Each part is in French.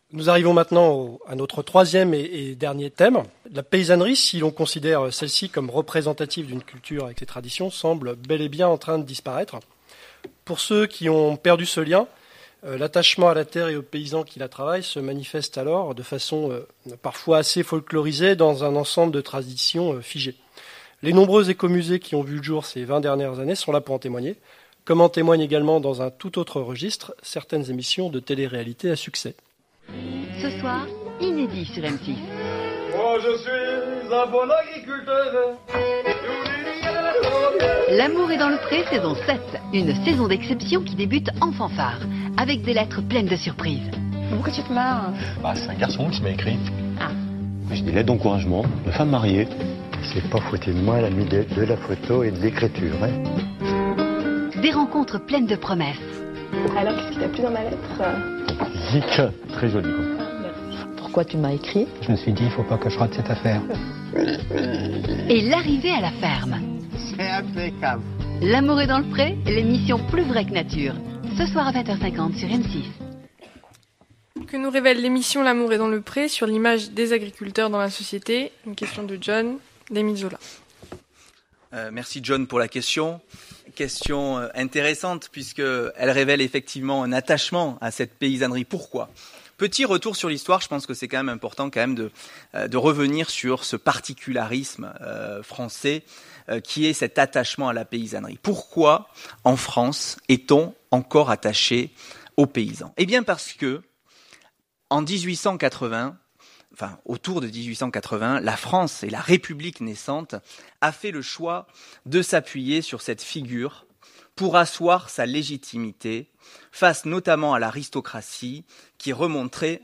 Nous arrivons maintenant à notre troisième et dernier thème. La paysannerie, si l'on considère celle-ci comme représentative d'une culture avec ses traditions, semble bel et bien en train de disparaître. Pour ceux qui ont perdu ce lien, l'attachement à la terre et aux paysans qui la travaillent se manifeste alors de façon parfois assez folklorisée dans un ensemble de traditions figées. Les nombreux écomusées qui ont vu le jour ces 20 dernières années sont là pour en témoigner, comme en témoignent également dans un tout autre registre certaines émissions de télé-réalité à succès. Ce soir, inédit sur M6. Moi je suis un bon agriculteur. L'amour est dans le pré, saison 7. Une saison d'exception qui débute en fanfare, avec des lettres pleines de surprises. Pourquoi tu te marres? C'est un garçon qui m'a écrit. Ah. J'ai des lettres d'encouragement de femmes mariées. C'est pas foutu de moi l'ami de la photo et de l'écriture. Des rencontres pleines de promesses. Alors, qu'est-ce qui t'a plu dans ma lettre? Physique, très joli. Pourquoi tu m'as écrit? Je me suis dit, il faut pas que je rate cette affaire. Et l'arrivée à la ferme. C'est impeccable. L'amour est dans le pré, l'émission plus vraie que nature. Ce soir à 20h50 sur M6. Que nous révèle l'émission L'amour est dans le pré sur l'image des agriculteurs dans la société? Une question de John, d'Émile Zola. Merci John pour la question. Question intéressante puisqu'elle révèle effectivement un attachement à cette paysannerie. Pourquoi ? Petit retour sur l'histoire, je pense que c'est quand même important quand même de revenir sur ce particularisme français qui est cet attachement à la paysannerie. Pourquoi en France est-on encore attaché aux paysans ? Eh bien parce que en 1880, autour de 1880, la France et la République naissante a fait le choix de s'appuyer sur cette figure pour asseoir sa légitimité face notamment à l'aristocratie qui remonterait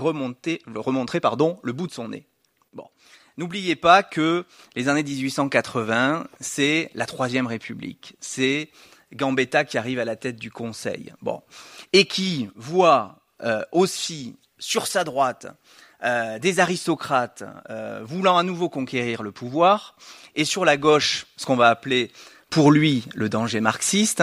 le bout de son nez. Bon. N'oubliez pas que les années 1880, c'est la Troisième République. C'est Gambetta qui arrive à la tête du Conseil. Bon. Et qui voit aussi sur sa droite des aristocrates voulant à nouveau conquérir le pouvoir, et sur la gauche, ce qu'on va appeler pour lui le danger marxiste,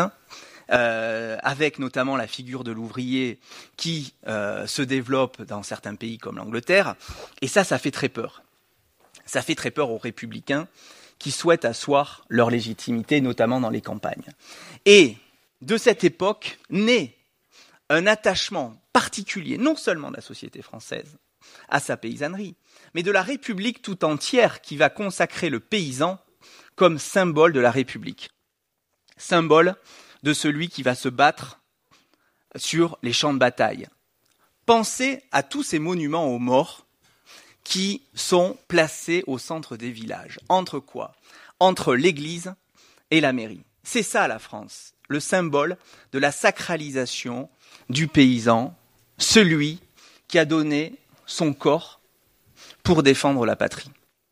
avec notamment la figure de l'ouvrier qui se développe dans certains pays comme l'Angleterre, et ça fait très peur. Ça fait très peur aux républicains qui souhaitent asseoir leur légitimité, notamment dans les campagnes. Et de cette époque naît un attachement particulier, non seulement de la société française, à sa paysannerie, mais de la République tout entière qui va consacrer le paysan comme symbole de la République. Symbole de celui qui va se battre sur les champs de bataille. Pensez à tous ces monuments aux morts qui sont placés au centre des villages. Entre quoi ? Entre l'église et la mairie. C'est ça la France, le symbole de la sacralisation du paysan, celui qui a donné son corps pour défendre la patrie.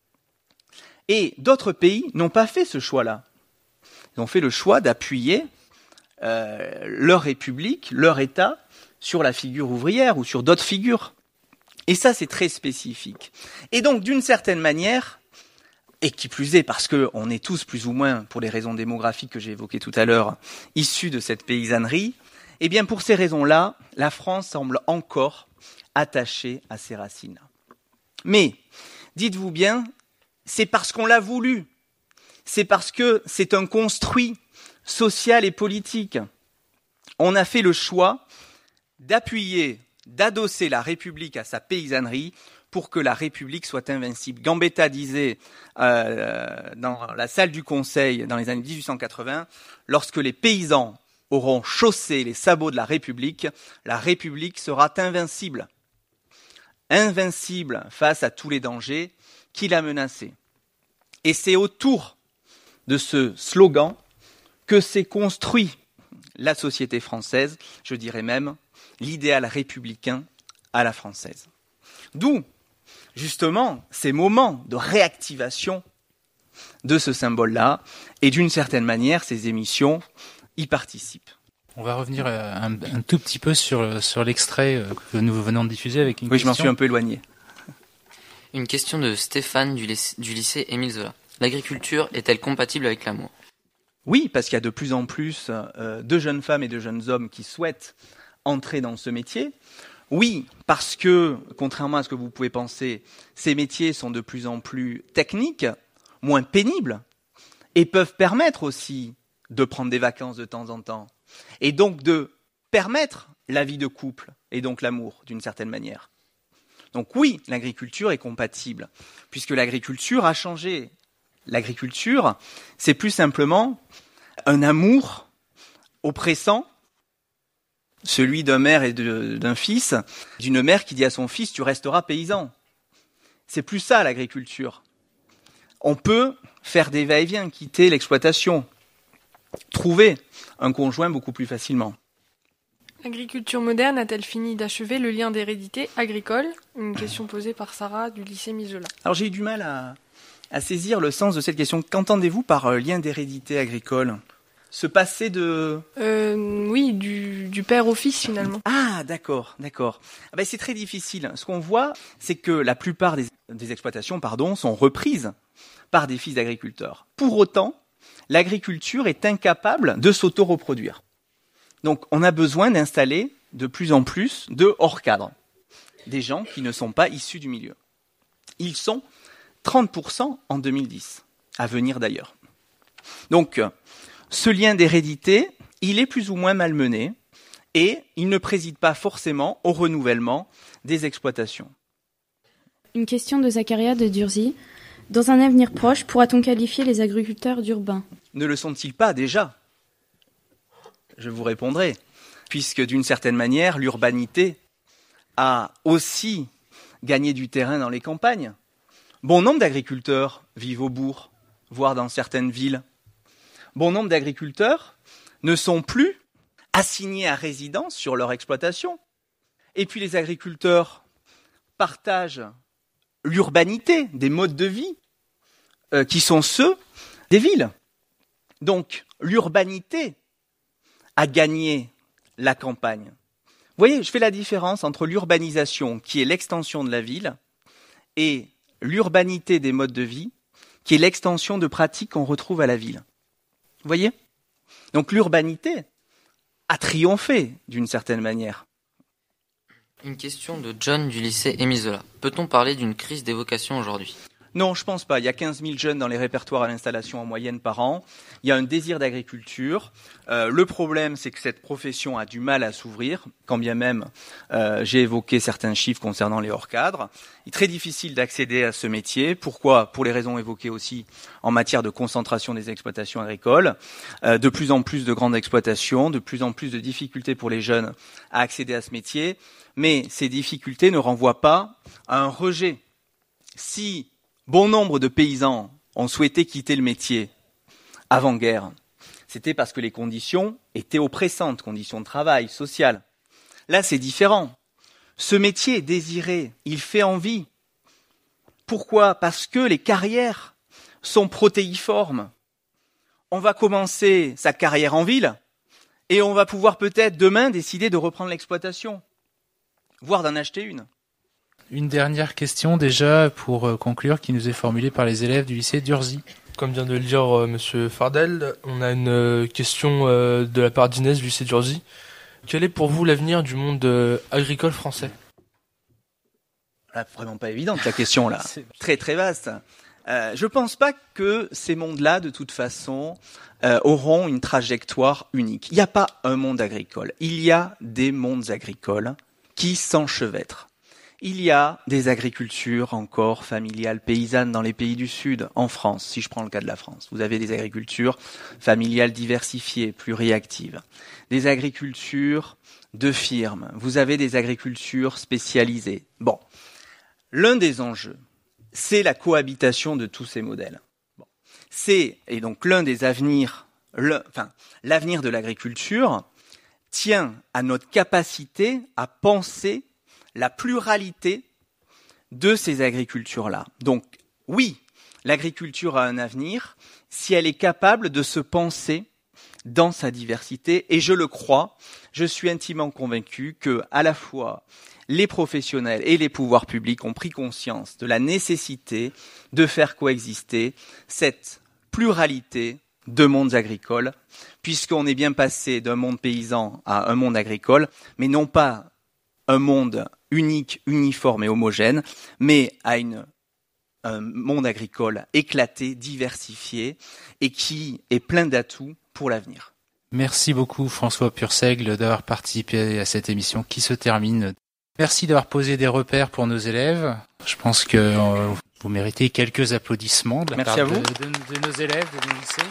Et d'autres pays n'ont pas fait ce choix-là. Ils ont fait le choix d'appuyer leur république, leur État, sur la figure ouvrière ou sur d'autres figures. Et ça, c'est très spécifique. Et donc, d'une certaine manière, et qui plus est parce qu'on est tous plus ou moins, pour les raisons démographiques que j'ai évoquées tout à l'heure, issus de cette paysannerie, eh bien, pour ces raisons-là, la France semble encore attachée à ses racines. Mais, dites-vous bien, c'est parce qu'on l'a voulu. C'est parce que c'est un construit social et politique. On a fait le choix d'appuyer, d'adosser la République à sa paysannerie pour que la République soit invincible. Gambetta disait dans la salle du Conseil dans les années 1880, lorsque les paysans auront chaussé les sabots de la République sera invincible. Invincible face à tous les dangers qui la menaçaient. Et c'est autour de ce slogan que s'est construit la société française, je dirais même l'idéal républicain à la française. D'où, justement, ces moments de réactivation de ce symbole-là, et d'une certaine manière, ces émissions y participent. On va revenir un tout petit peu sur l'extrait que nous venons de diffuser avec une question. Oui, je m'en suis un peu éloigné. Une question de Stéphane du lycée Émile Zola. L'agriculture est-elle compatible avec l'amour ? Oui, parce qu'il y a de plus en plus de jeunes femmes et de jeunes hommes qui souhaitent entrer dans ce métier. Oui, parce que, contrairement à ce que vous pouvez penser, ces métiers sont de plus en plus techniques, moins pénibles, et peuvent permettre aussi de prendre des vacances de temps en temps, et donc de permettre la vie de couple, et donc l'amour, d'une certaine manière. Donc oui, l'agriculture est compatible, puisque l'agriculture a changé. L'agriculture, c'est plus simplement un amour oppressant, celui d'un mère et d'un fils, d'une mère qui dit à son fils « tu resteras paysan ». C'est plus ça l'agriculture. On peut faire des va-et-vient, quitter l'exploitation, trouver un conjoint beaucoup plus facilement. L'agriculture moderne a-t-elle fini d'achever le lien d'hérédité agricole? Une question posée par Sarah du lycée Mizola. Alors j'ai eu du mal à saisir le sens de cette question. Qu'entendez-vous par lien d'hérédité agricole? Se passer de... Oui, du père au fils finalement. Ah, d'accord. Ah ben, c'est très difficile. Ce qu'on voit, c'est que la plupart des exploitations sont reprises par des fils d'agriculteurs. Pour autant, l'agriculture est incapable de s'auto-reproduire. Donc on a besoin d'installer de plus en plus de hors-cadres, des gens qui ne sont pas issus du milieu. Ils sont 30% en 2010, à venir d'ailleurs. Donc ce lien d'hérédité, il est plus ou moins malmené et il ne préside pas forcément au renouvellement des exploitations. Une question de Zacharia de Durzy. Dans un avenir proche, pourra-t-on qualifier les agriculteurs d'urbains? Ne le sont-ils pas déjà? Je vous répondrai, puisque d'une certaine manière, l'urbanité a aussi gagné du terrain dans les campagnes. Bon nombre d'agriculteurs vivent au bourg, voire dans certaines villes. Bon nombre d'agriculteurs ne sont plus assignés à résidence sur leur exploitation. Et puis les agriculteurs partagent l'urbanité des modes de vie qui sont ceux des villes. Donc l'urbanité a gagné la campagne. Vous voyez, je fais la différence entre l'urbanisation, qui est l'extension de la ville, et l'urbanité des modes de vie, qui est l'extension de pratiques qu'on retrouve à la ville. Vous voyez? Donc l'urbanité a triomphé d'une certaine manière. Une question de John du lycée Émile Zola. Peut-on parler d'une crise des vocations aujourd'hui? Non, je pense pas. Il y a 15 000 jeunes dans les répertoires à l'installation en moyenne par an. Il y a un désir d'agriculture. Le problème, c'est que cette profession a du mal à s'ouvrir, quand bien même j'ai évoqué certains chiffres concernant les hors-cadres. Il est très difficile d'accéder à ce métier. Pourquoi? Pour les raisons évoquées aussi en matière de concentration des exploitations agricoles. De plus en plus de grandes exploitations, de plus en plus de difficultés pour les jeunes à accéder à ce métier. Mais ces difficultés ne renvoient pas à un rejet. Si bon nombre de paysans ont souhaité quitter le métier avant-guerre, c'était parce que les conditions étaient oppressantes, conditions de travail, sociales. Là, c'est différent. Ce métier est désiré, il fait envie. Pourquoi? Parce que les carrières sont protéiformes. On va commencer sa carrière en ville et on va pouvoir peut-être demain décider de reprendre l'exploitation, voire d'en acheter une. Une dernière question déjà pour conclure qui nous est formulée par les élèves du lycée d'Urzy. Comme vient de le dire Monsieur Fardel, on a une question de la part d'Inès du lycée d'Urzy. Quel est pour vous l'avenir du monde agricole français? Là, vraiment pas évidente la question là, très très vaste. Je pense pas que ces mondes-là, de toute façon, auront une trajectoire unique. Il n'y a pas un monde agricole, il y a des mondes agricoles qui s'enchevêtrent. Il y a des agricultures encore familiales, paysannes dans les pays du Sud, en France, si je prends le cas de la France. Vous avez des agricultures familiales diversifiées, pluriactives. Des agricultures de firmes. Vous avez des agricultures spécialisées. Bon. L'un des enjeux, c'est la cohabitation de tous ces modèles. Bon. Et donc l'un des avenirs, l'avenir de l'agriculture tient à notre capacité à penser la pluralité de ces agricultures-là. Donc, oui, l'agriculture a un avenir si elle est capable de se penser dans sa diversité. Et je le crois, je suis intimement convaincu que, à la fois, les professionnels et les pouvoirs publics ont pris conscience de la nécessité de faire coexister cette pluralité de mondes agricoles, puisqu'on est bien passé d'un monde paysan à un monde agricole, mais non pas un monde unique, uniforme et homogène, mais à un monde agricole éclaté, diversifié et qui est plein d'atouts pour l'avenir. Merci beaucoup François Purseigle d'avoir participé à cette émission qui se termine. Merci d'avoir posé des repères pour nos élèves. Je pense que vous méritez quelques applaudissements de la part de nos élèves de nos lycées.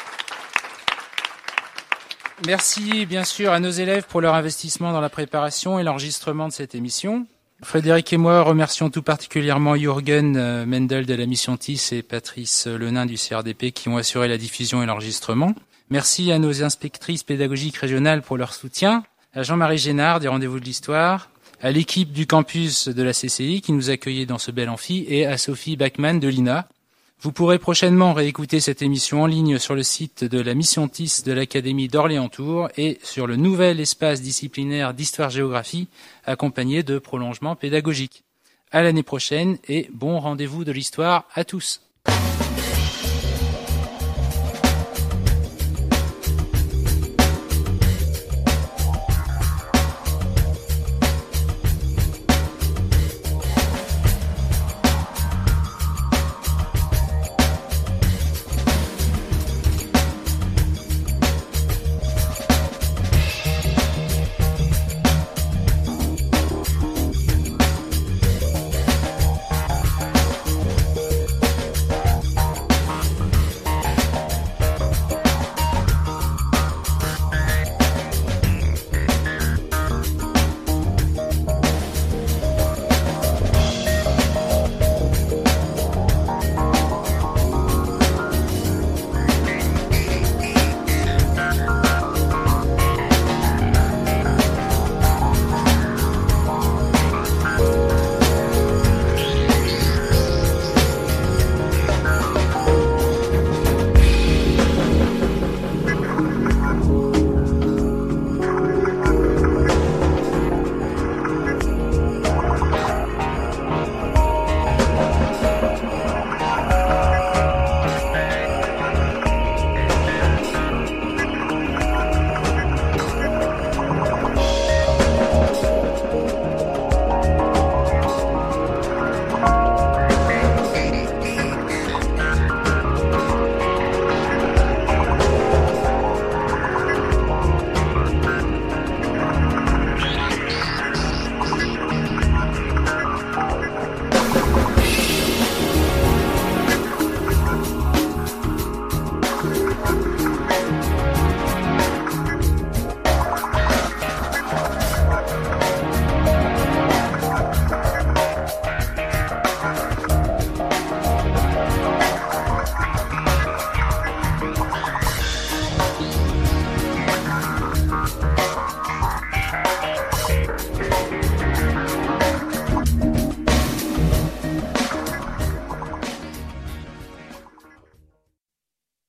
Merci bien sûr à nos élèves pour leur investissement dans la préparation et l'enregistrement de cette émission. Frédéric et moi remercions tout particulièrement Jürgen Mendel de la mission TIS et Patrice Lenain du CRDP qui ont assuré la diffusion et l'enregistrement. Merci à nos inspectrices pédagogiques régionales pour leur soutien, à Jean-Marie Génard du Rendez-vous de l'Histoire, à l'équipe du campus de la CCI qui nous accueillait dans ce bel amphi et à Sophie Bachmann de l'INA. Vous pourrez prochainement réécouter cette émission en ligne sur le site de la mission TIS de l'Académie d'Orléans-Tours et sur le nouvel espace disciplinaire d'histoire-géographie accompagné de prolongements pédagogiques. À l'année prochaine et bon rendez-vous de l'histoire à tous.